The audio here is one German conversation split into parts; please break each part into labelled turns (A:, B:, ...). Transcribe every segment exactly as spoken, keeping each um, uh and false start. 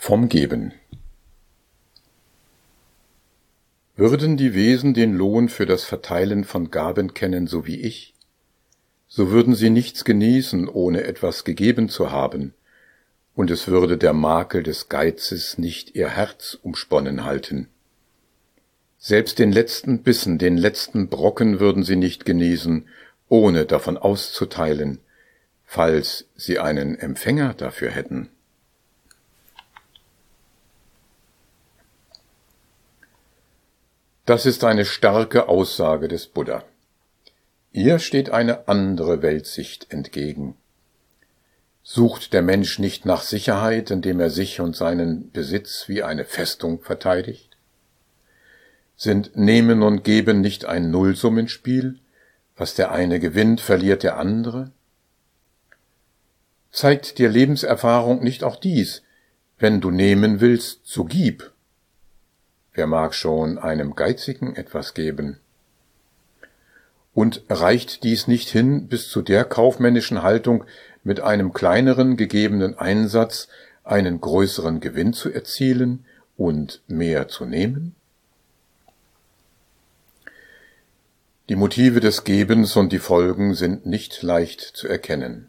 A: Vom Geben. Würden die Wesen den Lohn für das Verteilen von Gaben kennen, so wie ich, so würden sie nichts genießen, ohne etwas gegeben zu haben, und es würde der Makel des Geizes nicht ihr Herz umsponnen halten. Selbst den letzten Bissen, den letzten Brocken würden sie nicht genießen, ohne davon auszuteilen, falls sie einen Empfänger dafür hätten. Das ist eine starke Aussage des Buddha. Ihr steht eine andere Weltsicht entgegen. Sucht der Mensch nicht nach Sicherheit, indem er sich und seinen Besitz wie eine Festung verteidigt? Sind Nehmen und Geben nicht ein Nullsummenspiel? Was der eine gewinnt, verliert der andere? Zeigt dir Lebenserfahrung nicht auch dies? Wenn du nehmen willst, so gib. Wer mag schon einem Geizigen etwas geben? Und reicht dies nicht hin bis zu der kaufmännischen Haltung, mit einem kleineren gegebenen Einsatz einen größeren Gewinn zu erzielen und mehr zu nehmen? Die Motive des Gebens und die Folgen sind nicht leicht zu erkennen.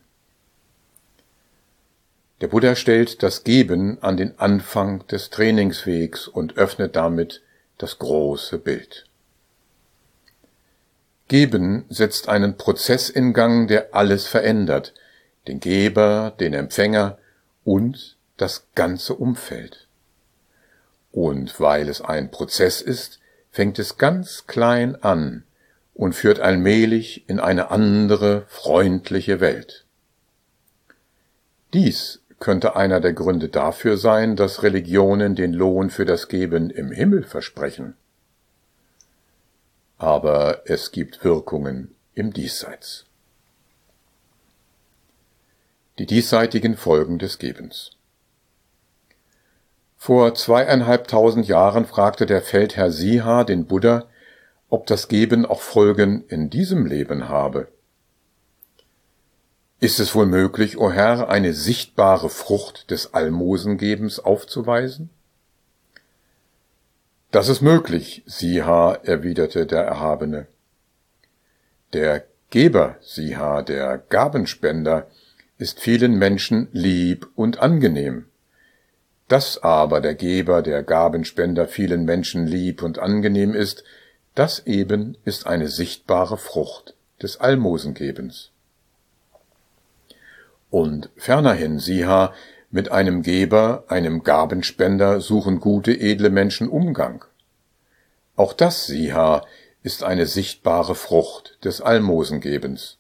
A: Der Buddha stellt das Geben an den Anfang des Trainingswegs und öffnet damit das große Bild. Geben setzt einen Prozess in Gang, der alles verändert, den Geber, den Empfänger und das ganze Umfeld. Und weil es ein Prozess ist, fängt es ganz klein an und führt allmählich in eine andere, freundliche Welt. Dies könnte einer der Gründe dafür sein, dass Religionen den Lohn für das Geben im Himmel versprechen. Aber es gibt Wirkungen im Diesseits. Die diesseitigen Folgen des Gebens. Vor zweieinhalbtausend Jahren fragte der Feldherr Siha den Buddha, ob das Geben auch Folgen in diesem Leben habe. Ist es wohl möglich, o Herr, eine sichtbare Frucht des Almosengebens aufzuweisen? Das ist möglich, Siha, erwiderte der Erhabene. Der Geber, Siha, der Gabenspender, ist vielen Menschen lieb und angenehm. Dass aber der Geber, der Gabenspender vielen Menschen lieb und angenehm ist, das eben ist eine sichtbare Frucht des Almosengebens. Und fernerhin, Siha, mit einem Geber, einem Gabenspender suchen gute, edle Menschen Umgang. Auch das, Siha, ist eine sichtbare Frucht des Almosengebens.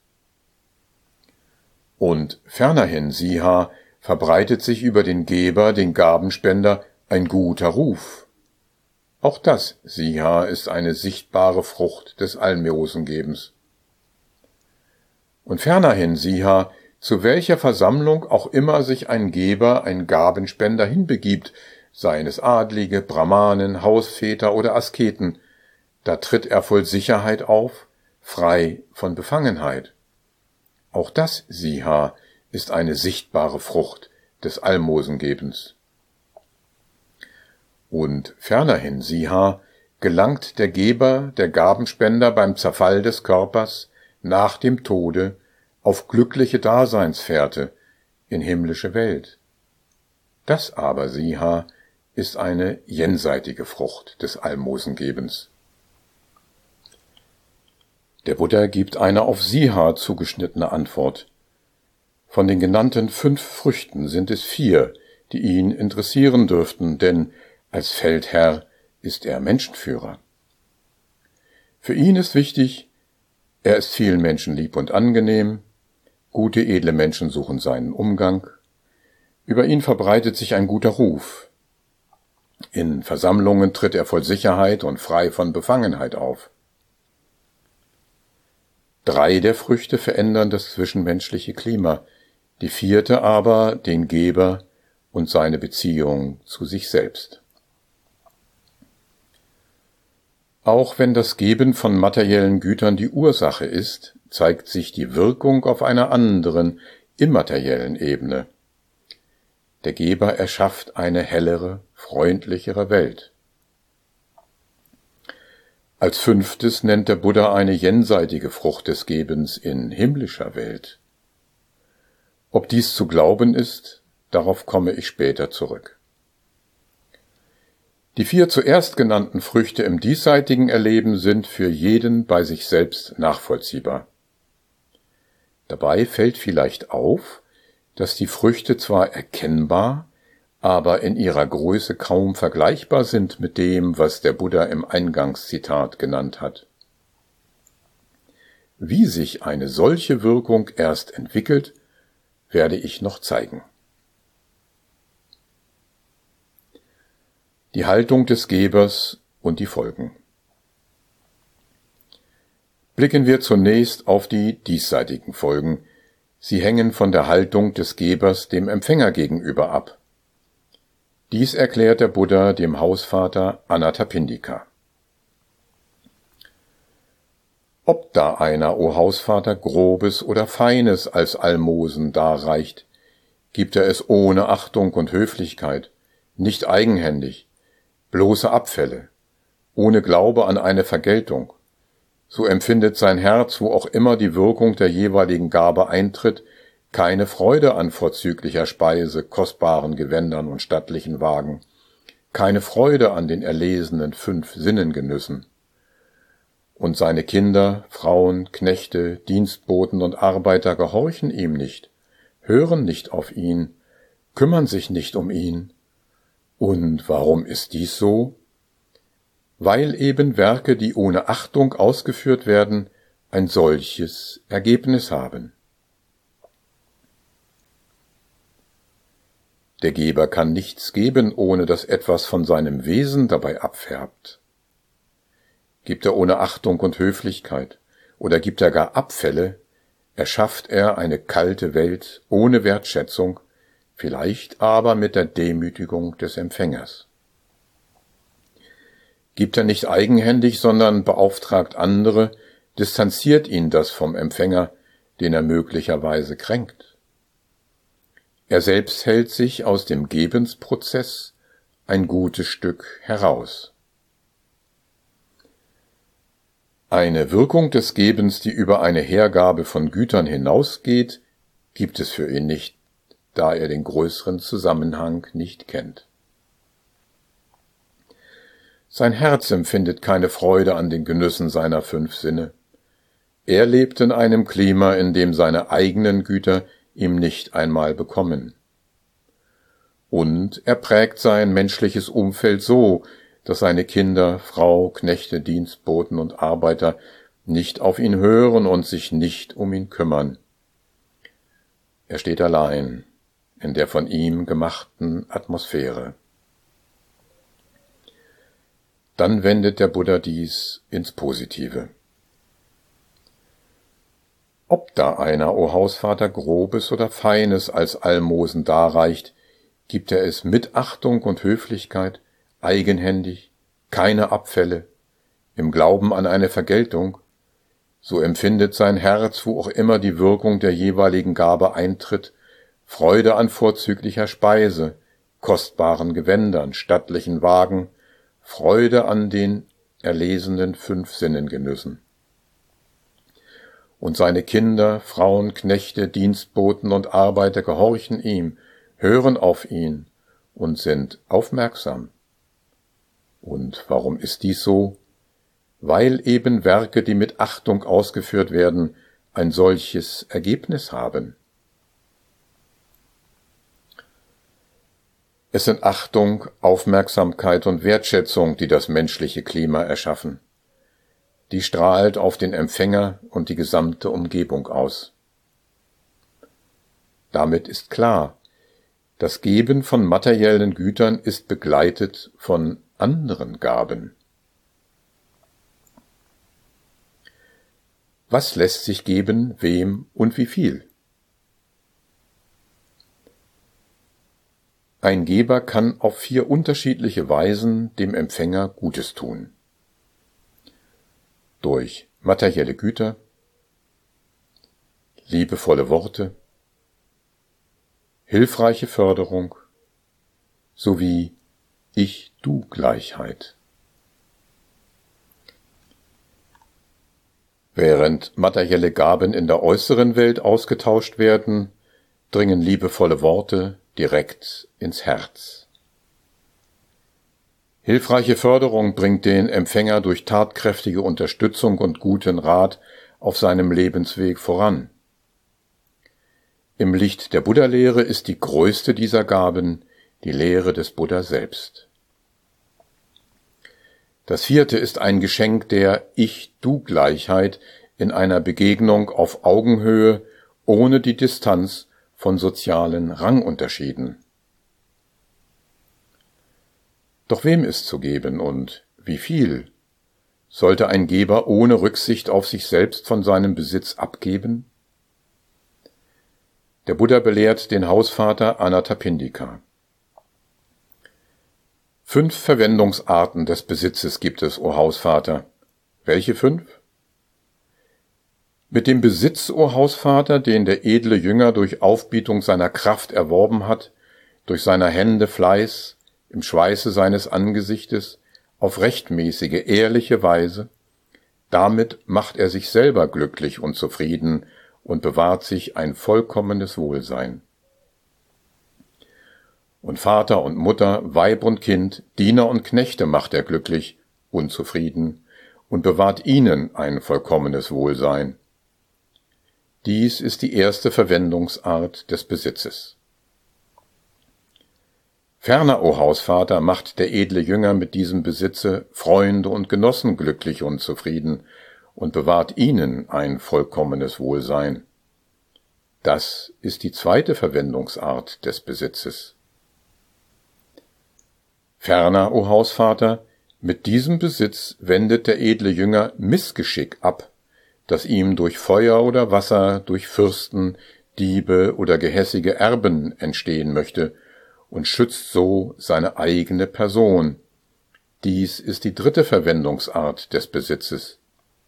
A: Und fernerhin, Siha, verbreitet sich über den Geber, den Gabenspender, ein guter Ruf. Auch das, Siha, ist eine sichtbare Frucht des Almosengebens. Und fernerhin, Siha, zu welcher Versammlung auch immer sich ein Geber, ein Gabenspender hinbegibt, seien es Adlige, Brahmanen, Hausväter oder Asketen, da tritt er voll Sicherheit auf, frei von Befangenheit. Auch das, Siha, ist eine sichtbare Frucht des Almosengebens. Und fernerhin, Siha, gelangt der Geber, der Gabenspender beim Zerfall des Körpers, nach dem Tode, auf glückliche Daseinsfährte in himmlische Welt. Das aber, Siha, ist eine jenseitige Frucht des Almosengebens. Der Buddha gibt eine auf Siha zugeschnittene Antwort. Von den genannten fünf Früchten sind es vier, die ihn interessieren dürften, denn als Feldherr ist er Menschenführer. Für ihn ist wichtig, er ist vielen Menschen lieb und angenehm, gute, edle Menschen suchen seinen Umgang, über ihn verbreitet sich ein guter Ruf. In Versammlungen tritt er voll Sicherheit und frei von Befangenheit auf. Drei der Früchte verändern das zwischenmenschliche Klima, die vierte aber den Geber und seine Beziehung zu sich selbst. Auch wenn das Geben von materiellen Gütern die Ursache ist, zeigt sich die Wirkung auf einer anderen, immateriellen Ebene. Der Geber erschafft eine hellere, freundlichere Welt. Als fünftes nennt der Buddha eine jenseitige Frucht des Gebens in himmlischer Welt. Ob dies zu glauben ist, darauf komme ich später zurück. Die vier zuerst genannten Früchte im diesseitigen Erleben sind für jeden bei sich selbst nachvollziehbar. Dabei fällt vielleicht auf, dass die Früchte zwar erkennbar, aber in ihrer Größe kaum vergleichbar sind mit dem, was der Buddha im Eingangszitat genannt hat. Wie sich eine solche Wirkung erst entwickelt, werde ich noch zeigen. Die Haltung des Gebers und die Folgen. Blicken wir zunächst auf die diesseitigen Folgen. Sie hängen von der Haltung des Gebers dem Empfänger gegenüber ab. Dies erklärt der Buddha dem Hausvater Anathapindika. Ob da einer, o Hausvater, Grobes oder Feines als Almosen darreicht, gibt er es ohne Achtung und Höflichkeit, nicht eigenhändig, bloße Abfälle, ohne Glaube an eine Vergeltung, so empfindet sein Herz, wo auch immer die Wirkung der jeweiligen Gabe eintritt, keine Freude an vorzüglicher Speise, kostbaren Gewändern und stattlichen Wagen, keine Freude an den erlesenen fünf Sinnengenüssen. Und seine Kinder, Frauen, Knechte, Dienstboten und Arbeiter gehorchen ihm nicht, hören nicht auf ihn, kümmern sich nicht um ihn. Und warum ist dies so? Weil eben Werke, die ohne Achtung ausgeführt werden, ein solches Ergebnis haben. Der Geber kann nichts geben, ohne dass etwas von seinem Wesen dabei abfärbt. Gibt er ohne Achtung und Höflichkeit, oder gibt er gar Abfälle, erschafft er eine kalte Welt ohne Wertschätzung, vielleicht aber mit der Demütigung des Empfängers. Gibt er nicht eigenhändig, sondern beauftragt andere, distanziert ihn das vom Empfänger, den er möglicherweise kränkt. Er selbst hält sich aus dem Gebensprozess ein gutes Stück heraus. Eine Wirkung des Gebens, die über eine Hergabe von Gütern hinausgeht, gibt es für ihn nicht, da er den größeren Zusammenhang nicht kennt. Sein Herz empfindet keine Freude an den Genüssen seiner fünf Sinne. Er lebt in einem Klima, in dem seine eigenen Güter ihm nicht einmal bekommen. Und er prägt sein menschliches Umfeld so, dass seine Kinder, Frau, Knechte, Dienstboten und Arbeiter nicht auf ihn hören und sich nicht um ihn kümmern. Er steht allein in der von ihm gemachten Atmosphäre. Dann wendet der Buddha dies ins Positive. Ob da einer, o Hausvater, Grobes oder Feines als Almosen darreicht, gibt er es mit Achtung und Höflichkeit, eigenhändig, keine Abfälle, im Glauben an eine Vergeltung, so empfindet sein Herz, wo auch immer die Wirkung der jeweiligen Gabe eintritt, Freude an vorzüglicher Speise, kostbaren Gewändern, stattlichen Wagen, Freude an den erlesenen fünf Sinnengenüssen. Und seine Kinder, Frauen, Knechte, Dienstboten und Arbeiter gehorchen ihm, hören auf ihn und sind aufmerksam. Und warum ist dies so? Weil eben Werke, die mit Achtung ausgeführt werden, ein solches Ergebnis haben. Es sind Achtung, Aufmerksamkeit und Wertschätzung, die das menschliche Klima erschaffen. Die strahlt auf den Empfänger und die gesamte Umgebung aus. Damit ist klar, das Geben von materiellen Gütern ist begleitet von anderen Gaben. Was lässt sich geben, wem und wie viel? Ein Geber kann auf vier unterschiedliche Weisen dem Empfänger Gutes tun. Durch materielle Güter, liebevolle Worte, hilfreiche Förderung sowie Ich-Du-Gleichheit. Während materielle Gaben in der äußeren Welt ausgetauscht werden, dringen liebevolle Worte direkt ins Herz. Hilfreiche Förderung bringt den Empfänger durch tatkräftige Unterstützung und guten Rat auf seinem Lebensweg voran. Im Licht der Buddha-Lehre ist die größte dieser Gaben die Lehre des Buddha selbst. Das vierte ist ein Geschenk der Ich-Du-Gleichheit in einer Begegnung auf Augenhöhe ohne die Distanz von sozialen Rangunterschieden. Doch wem ist zu geben und wie viel? Sollte ein Geber ohne Rücksicht auf sich selbst von seinem Besitz abgeben? Der Buddha belehrt den Hausvater Anathapindika. Fünf Verwendungsarten des Besitzes gibt es, o Hausvater. Welche fünf? Mit dem Besitz, o Hausvater, den der edle Jünger durch Aufbietung seiner Kraft erworben hat, durch seiner Hände Fleiß, im Schweiße seines Angesichtes, auf rechtmäßige, ehrliche Weise, damit macht er sich selber glücklich und zufrieden und bewahrt sich ein vollkommenes Wohlsein. Und Vater und Mutter, Weib und Kind, Diener und Knechte macht er glücklich und zufrieden und bewahrt ihnen ein vollkommenes Wohlsein. Dies ist die erste Verwendungsart des Besitzes. Ferner, o Hausvater, macht der edle Jünger mit diesem Besitze Freunde und Genossen glücklich und zufrieden und bewahrt ihnen ein vollkommenes Wohlsein. Das ist die zweite Verwendungsart des Besitzes. Ferner, o Hausvater, mit diesem Besitz wendet der edle Jünger Missgeschick ab, das ihm durch Feuer oder Wasser, durch Fürsten, Diebe oder gehässige Erben entstehen möchte, und schützt so seine eigene Person. Dies ist die dritte Verwendungsart des Besitzes.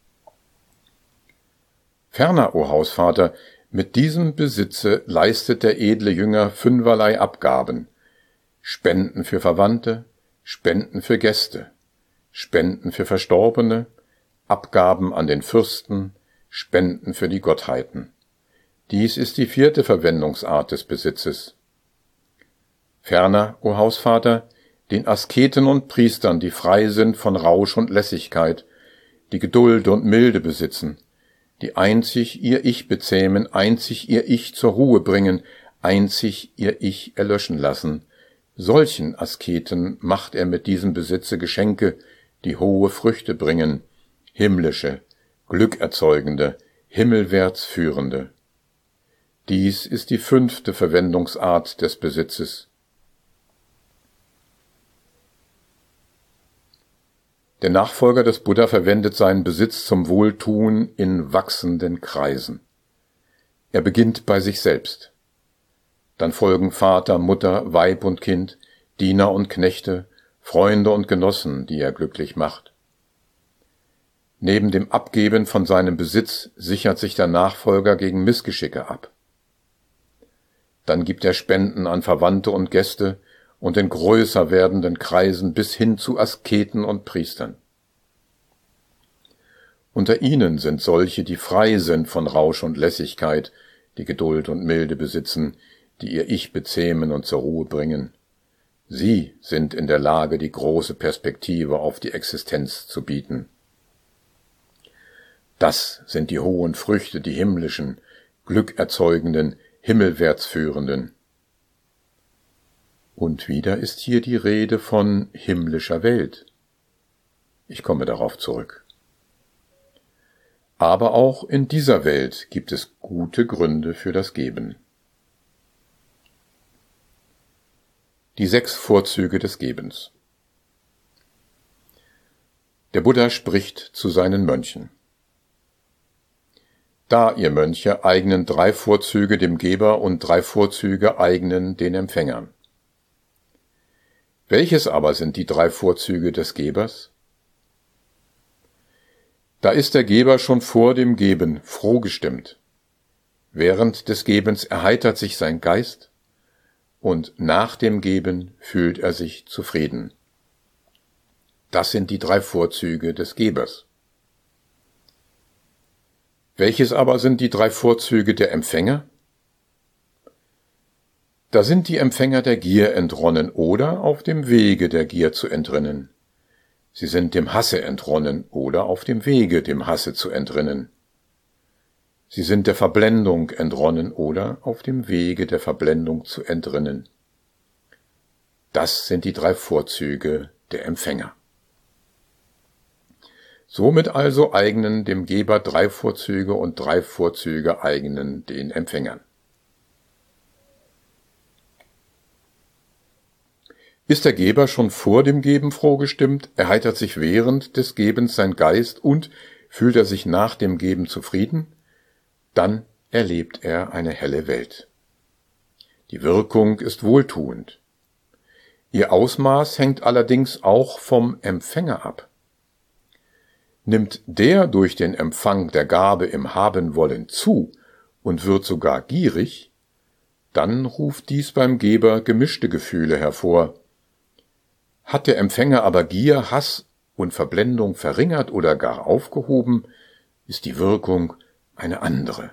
A: Ferner, o Hausvater, mit diesem Besitze leistet der edle Jünger fünferlei Abgaben: Spenden für Verwandte, Spenden für Gäste, Spenden für Verstorbene, Abgaben an den Fürsten, Spenden für die Gottheiten. Dies ist die vierte Verwendungsart des Besitzes. Ferner, o Hausvater, den Asketen und Priestern, die frei sind von Rausch und Lässigkeit, die Geduld und Milde besitzen, die einzig ihr Ich bezähmen, einzig ihr Ich zur Ruhe bringen, einzig ihr Ich erlöschen lassen. Solchen Asketen macht er mit diesem Besitze Geschenke, die hohe Früchte bringen, himmlische, glückerzeugende, himmelwärts führende. Dies ist die fünfte Verwendungsart des Besitzes. Der Nachfolger des Buddha verwendet seinen Besitz zum Wohltun in wachsenden Kreisen. Er beginnt bei sich selbst. Dann folgen Vater, Mutter, Weib und Kind, Diener und Knechte, Freunde und Genossen, die er glücklich macht. Neben dem Abgeben von seinem Besitz sichert sich der Nachfolger gegen Missgeschicke ab. Dann gibt er Spenden an Verwandte und Gäste und in größer werdenden Kreisen bis hin zu Asketen und Priestern. Unter ihnen sind solche, die frei sind von Rausch und Lässigkeit, die Geduld und Milde besitzen, die ihr Ich bezähmen und zur Ruhe bringen. Sie sind in der Lage, die große Perspektive auf die Existenz zu bieten. Das sind die hohen Früchte, die himmlischen, glückerzeugenden, himmelwärts führenden. Und wieder ist hier die Rede von himmlischer Welt. Ich komme darauf zurück. Aber auch in dieser Welt gibt es gute Gründe für das Geben. Die sechs Vorzüge des Gebens. Der Buddha spricht zu seinen Mönchen. Da, ihr Mönche, eignen drei Vorzüge dem Geber und drei Vorzüge eignen den Empfängern. Welches aber sind die drei Vorzüge des Gebers? Da ist der Geber schon vor dem Geben froh gestimmt. Während des Gebens erheitert sich sein Geist, und nach dem Geben fühlt er sich zufrieden. Das sind die drei Vorzüge des Gebers. Welches aber sind die drei Vorzüge der Empfänger? Da sind die Empfänger der Gier entronnen oder auf dem Wege der Gier zu entrinnen. Sie sind dem Hasse entronnen oder auf dem Wege, dem Hasse zu entrinnen. Sie sind der Verblendung entronnen oder auf dem Wege der Verblendung zu entrinnen. Das sind die drei Vorzüge der Empfänger. Somit also eignen dem Geber drei Vorzüge und drei Vorzüge eignen den Empfängern. Ist der Geber schon vor dem Geben froh gestimmt, erheitert sich während des Gebens sein Geist und fühlt er sich nach dem Geben zufrieden, dann erlebt er eine helle Welt. Die Wirkung ist wohltuend. Ihr Ausmaß hängt allerdings auch vom Empfänger ab. Nimmt der durch den Empfang der Gabe im Habenwollen zu und wird sogar gierig, dann ruft dies beim Geber gemischte Gefühle hervor. Hat der Empfänger aber Gier, Hass und Verblendung verringert oder gar aufgehoben, ist die Wirkung eine andere.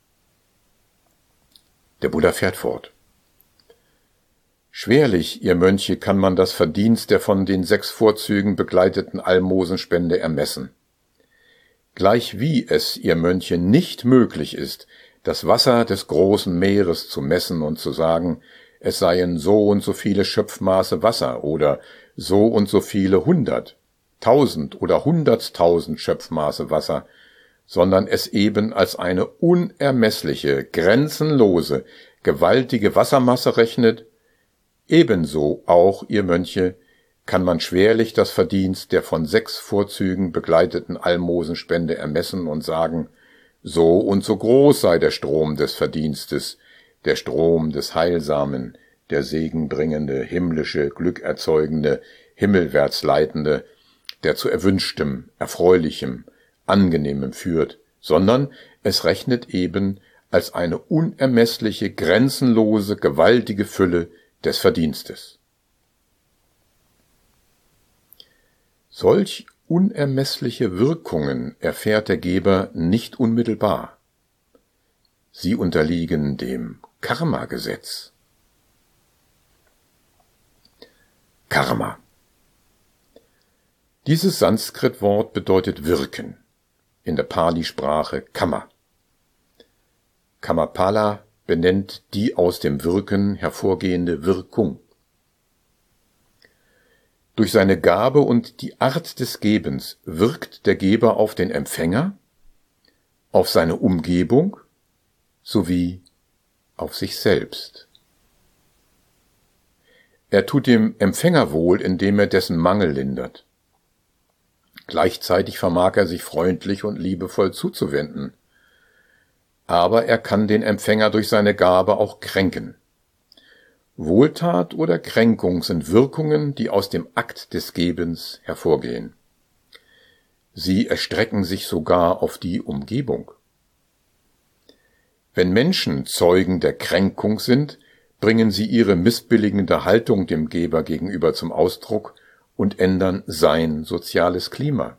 A: Der Buddha fährt fort. Schwerlich, ihr Mönche, kann man das Verdienst der von den sechs Vorzügen begleiteten Almosenspende ermessen. Gleichwie es, ihr Mönche, nicht möglich ist, das Wasser des großen Meeres zu messen und zu sagen, es seien so und so viele Schöpfmaße Wasser oder so und so viele hundert, tausend oder hunderttausend Schöpfmaße Wasser, sondern es eben als eine unermessliche, grenzenlose, gewaltige Wassermasse rechnet, ebenso auch, ihr Mönche, kann man schwerlich das Verdienst der von sechs Vorzügen begleiteten Almosenspende ermessen und sagen, so und so groß sei der Strom des Verdienstes, der Strom des Heilsamen, der segenbringende, himmlische, glückerzeugende, himmelwärts leitende, der zu Erwünschtem, Erfreulichem, Angenehmem führt, sondern es rechnet eben als eine unermessliche, grenzenlose, gewaltige Fülle des Verdienstes. Solch unermessliche Wirkungen erfährt der Geber nicht unmittelbar. Sie unterliegen dem Karma-Gesetz. Karma. Dieses Sanskrit-Wort bedeutet wirken, in der Pali-Sprache Kamma. Kammapala benennt die aus dem Wirken hervorgehende Wirkung. Durch seine Gabe und die Art des Gebens wirkt der Geber auf den Empfänger, auf seine Umgebung sowie auf sich selbst. Er tut dem Empfänger wohl, indem er dessen Mangel lindert. Gleichzeitig vermag er sich freundlich und liebevoll zuzuwenden. Aber er kann den Empfänger durch seine Gabe auch kränken. Wohltat oder Kränkung sind Wirkungen, die aus dem Akt des Gebens hervorgehen. Sie erstrecken sich sogar auf die Umgebung. Wenn Menschen Zeugen der Kränkung sind, bringen sie ihre missbilligende Haltung dem Geber gegenüber zum Ausdruck und ändern sein soziales Klima.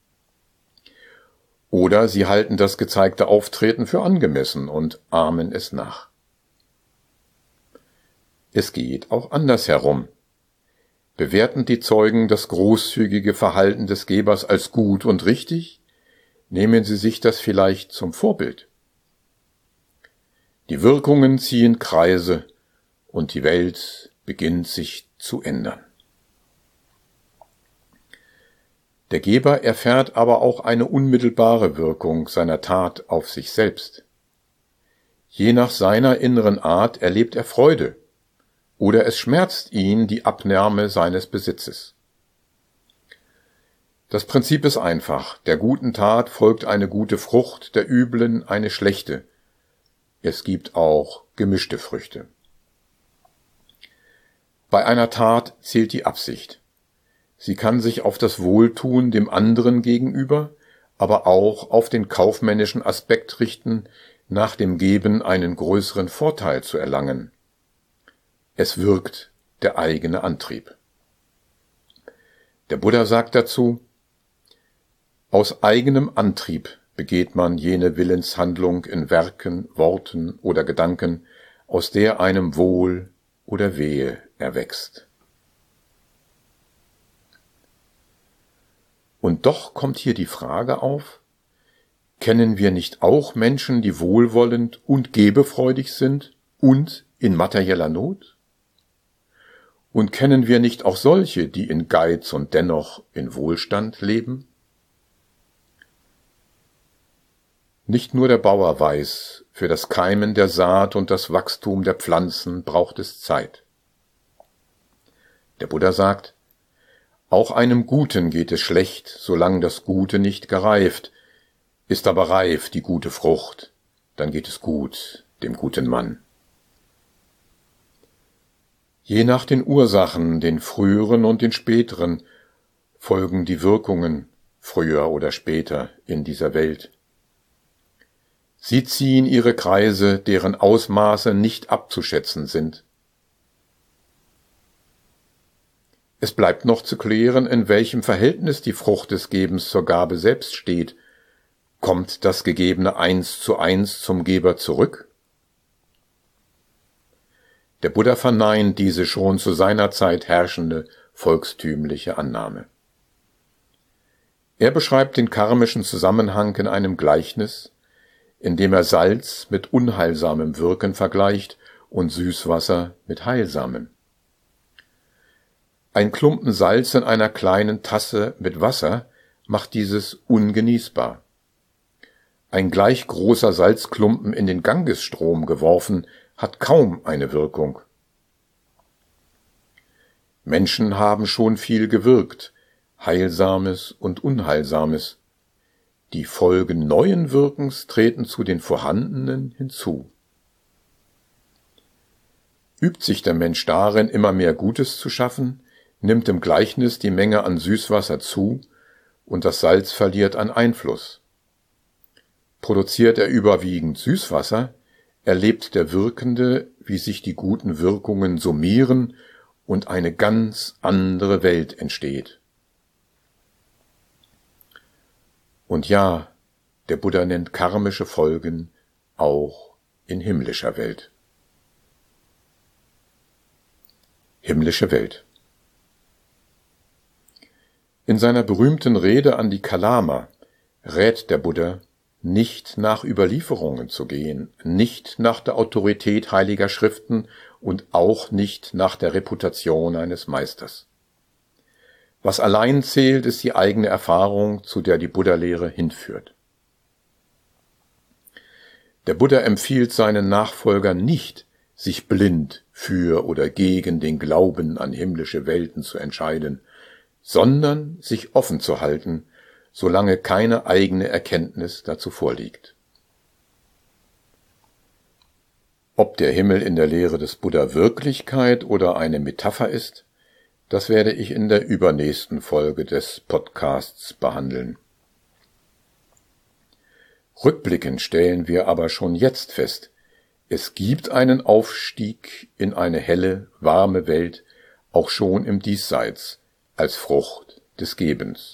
A: Oder sie halten das gezeigte Auftreten für angemessen und ahmen es nach. Es geht auch andersherum. Bewerten die Zeugen das großzügige Verhalten des Gebers als gut und richtig, nehmen sie sich das vielleicht zum Vorbild. Die Wirkungen ziehen Kreise und die Welt beginnt sich zu ändern. Der Geber erfährt aber auch eine unmittelbare Wirkung seiner Tat auf sich selbst. Je nach seiner inneren Art erlebt er Freude, oder es schmerzt ihn die Abnahme seines Besitzes. Das Prinzip ist einfach, der guten Tat folgt eine gute Frucht, der üblen eine schlechte. Es gibt auch gemischte Früchte. Bei einer Tat zählt die Absicht. Sie kann sich auf das Wohltun dem anderen gegenüber, aber auch auf den kaufmännischen Aspekt richten, nach dem Geben einen größeren Vorteil zu erlangen. es wirkt der eigene Antrieb. Der Buddha sagt dazu: Aus eigenem Antrieb begeht man jene Willenshandlung in Werken, Worten oder Gedanken, aus der einem Wohl oder Wehe erwächst. Und doch kommt hier die Frage auf: Kennen wir nicht auch Menschen, die wohlwollend und gebefreudig sind und in materieller Not? Und kennen wir nicht auch solche, die in Geiz und dennoch in Wohlstand leben? Nicht nur der Bauer weiß, für das Keimen der Saat und das Wachstum der Pflanzen braucht es Zeit. Der Buddha sagt: Auch einem Guten geht es schlecht, solange das Gute nicht gereift. Ist aber reif die gute Frucht, dann geht es gut dem guten Mann. Je nach den Ursachen, den früheren und den späteren, folgen die Wirkungen, früher oder später, in dieser Welt. Sie ziehen ihre Kreise, deren Ausmaße nicht abzuschätzen sind. Es bleibt noch zu klären, in welchem Verhältnis die Frucht des Gebens zur Gabe selbst steht. Kommt das Gegebene eins zu eins zum Geber zurück? Der Buddha verneint diese schon zu seiner Zeit herrschende volkstümliche Annahme. Er beschreibt den karmischen Zusammenhang in einem Gleichnis, in dem er Salz mit unheilsamem Wirken vergleicht und Süßwasser mit heilsamem. Ein Klumpen Salz in einer kleinen Tasse mit Wasser macht dieses ungenießbar. Ein gleich großer Salzklumpen in den Gangesstrom geworfen, hat kaum eine Wirkung. Menschen haben schon viel gewirkt, Heilsames und Unheilsames. Die Folgen neuen Wirkens treten zu den vorhandenen hinzu. Übt sich der Mensch darin, immer mehr Gutes zu schaffen, nimmt im Gleichnis die Menge an Süßwasser zu und das Salz verliert an Einfluss. Produziert er überwiegend Süßwasser, erlebt der Wirkende, wie sich die guten Wirkungen summieren und eine ganz andere Welt entsteht. Und ja, der Buddha nennt karmische Folgen auch in himmlischer Welt. Himmlische Welt. In seiner berühmten Rede an die Kalama rät der Buddha, nicht nach Überlieferungen zu gehen, nicht nach der Autorität heiliger Schriften und auch nicht nach der Reputation eines Meisters. Was allein zählt, ist die eigene Erfahrung, zu der die Buddha-Lehre hinführt. Der Buddha empfiehlt seinen Nachfolgern nicht, sich blind für oder gegen den Glauben an himmlische Welten zu entscheiden, sondern sich offen zu halten, solange keine eigene Erkenntnis dazu vorliegt. Ob der Himmel in der Lehre des Buddha Wirklichkeit oder eine Metapher ist, das werde ich in der übernächsten Folge des Podcasts behandeln. Rückblickend stellen wir aber schon jetzt fest, es gibt einen Aufstieg in eine helle, warme Welt, auch schon im Diesseits, als Frucht des Gebens.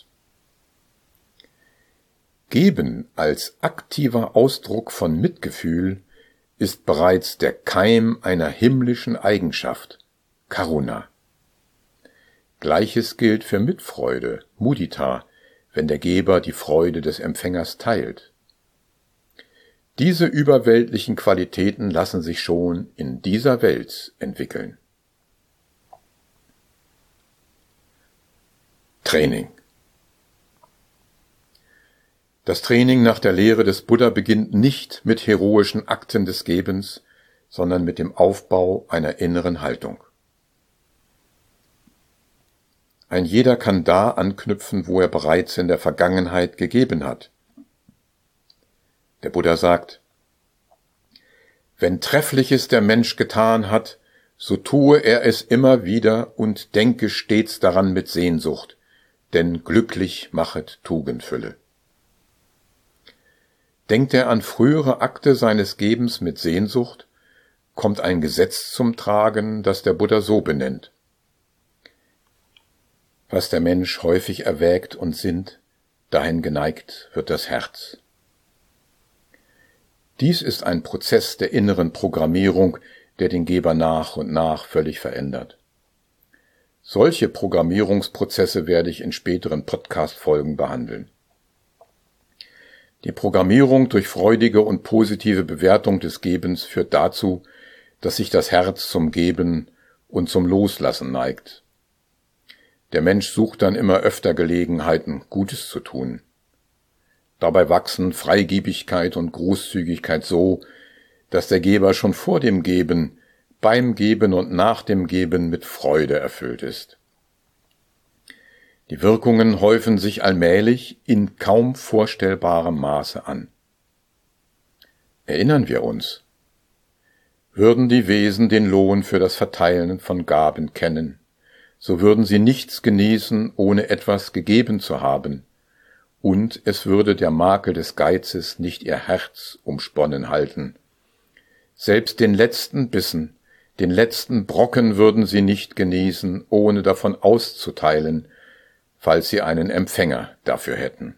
A: Geben als aktiver Ausdruck von Mitgefühl ist bereits der Keim einer himmlischen Eigenschaft, Karuna. Gleiches gilt für Mitfreude, Mudita, wenn der Geber die Freude des Empfängers teilt. Diese überweltlichen Qualitäten lassen sich schon in dieser Welt entwickeln. Training. Das Training nach der Lehre des Buddha beginnt nicht mit heroischen Akten des Gebens, sondern mit dem Aufbau einer inneren Haltung. Ein jeder kann da anknüpfen, wo er bereits in der Vergangenheit gegeben hat. Der Buddha sagt: Wenn Treffliches der Mensch getan hat, so tue er es immer wieder und denke stets daran mit Sehnsucht, denn glücklich machet Tugendfülle. Denkt er an frühere Akte seines Gebens mit Sehnsucht, kommt ein Gesetz zum Tragen, das der Buddha so benennt: Was der Mensch häufig erwägt und sinnt, dahin geneigt wird das Herz. Dies ist ein Prozess der inneren Programmierung, der den Geber nach und nach völlig verändert. Solche Programmierungsprozesse werde ich in späteren Podcast-Folgen behandeln. Die Programmierung durch freudige und positive Bewertung des Gebens führt dazu, dass sich das Herz zum Geben und zum Loslassen neigt. Der Mensch sucht dann immer öfter Gelegenheiten, Gutes zu tun. Dabei wachsen Freigebigkeit und Großzügigkeit so, dass der Geber schon vor dem Geben, beim Geben und nach dem Geben mit Freude erfüllt ist. Die Wirkungen häufen sich allmählich in kaum vorstellbarem Maße an. Erinnern wir uns: Würden die Wesen den Lohn für das Verteilen von Gaben kennen, so würden sie nichts genießen, ohne etwas gegeben zu haben, und es würde der Makel des Geizes nicht ihr Herz umsponnen halten. Selbst den letzten Bissen, den letzten Brocken würden sie nicht genießen, ohne davon auszuteilen, falls sie einen Empfänger dafür hätten.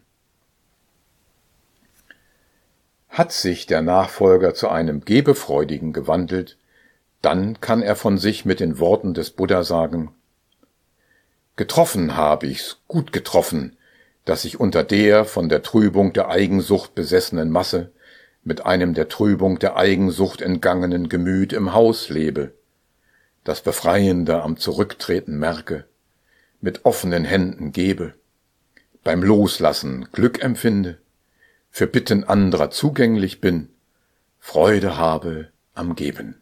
A: Hat sich der Nachfolger zu einem Gebefreudigen gewandelt, dann kann er von sich mit den Worten des Buddha sagen: Getroffen habe ich's, gut getroffen, dass ich unter der von der Trübung der Eigensucht besessenen Masse mit einem der Trübung der Eigensucht entgangenen Gemüt im Haus lebe, das Befreiende am Zurücktreten merke, mit offenen Händen gebe, beim Loslassen Glück empfinde, für Bitten anderer zugänglich bin, Freude habe am Geben.